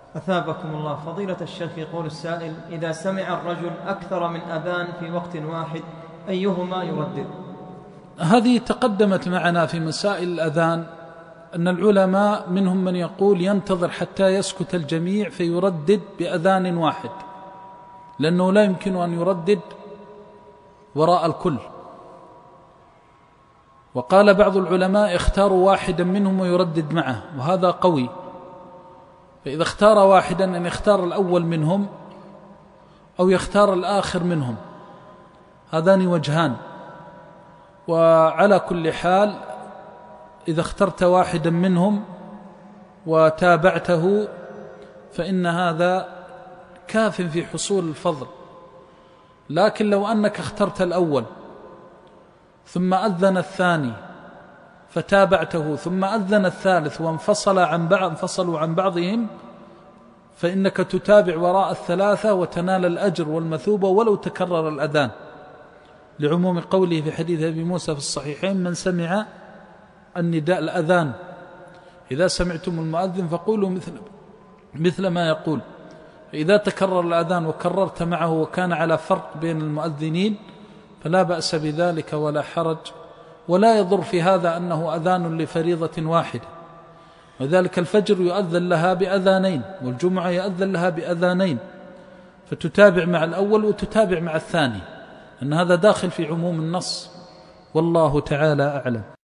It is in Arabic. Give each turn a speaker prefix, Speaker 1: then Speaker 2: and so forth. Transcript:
Speaker 1: أثابكم الله. فضيلة الشيخ، يقول السائل: إذا سمع الرجل أكثر من أذان في وقت واحد أيهما يردد؟
Speaker 2: هذه تقدمت معنا في مسائل الأذان، أن العلماء منهم من يقول ينتظر حتى يسكت الجميع فيردد بأذان واحد، لأنه لا يمكن أن يردد وراء الكل. وقال بعض العلماء اختاروا واحدا منهم ويردد معه، وهذا قوي. فإذا اختار واحدا أن يختار الأول منهم أو يختار الآخر منهم، هذان وجهان. وعلى كل حال إذا اخترت واحدا منهم وتابعته فإن هذا كاف في حصول الفضل. لكن لو أنك اخترت الأول ثم أذن الثاني فتابعته ثم أذن الثالث وانفصلوا عن بعضهم، فإنك تتابع وراء الثلاثة وتنال الأجر والمثوبة ولو تكرر الأذان، لعموم قوله في حديث أبي موسى في الصحيحين: من سمع النداء الأذان إذا سمعتم المؤذن فقولوا مثل ما يقول. إذا تكرر الأذان وكررت معه وكان على فرق بين المؤذنين فلا بأس بذلك ولا حرج، ولا يضر في هذا أنه أذان لفريضة واحدة. وذلك الفجر يؤذن لها بأذانين، والجمعة يؤذن لها بأذانين، فتتابع مع الأول وتتابع مع الثاني، أن هذا داخل في عموم النص، والله تعالى أعلم.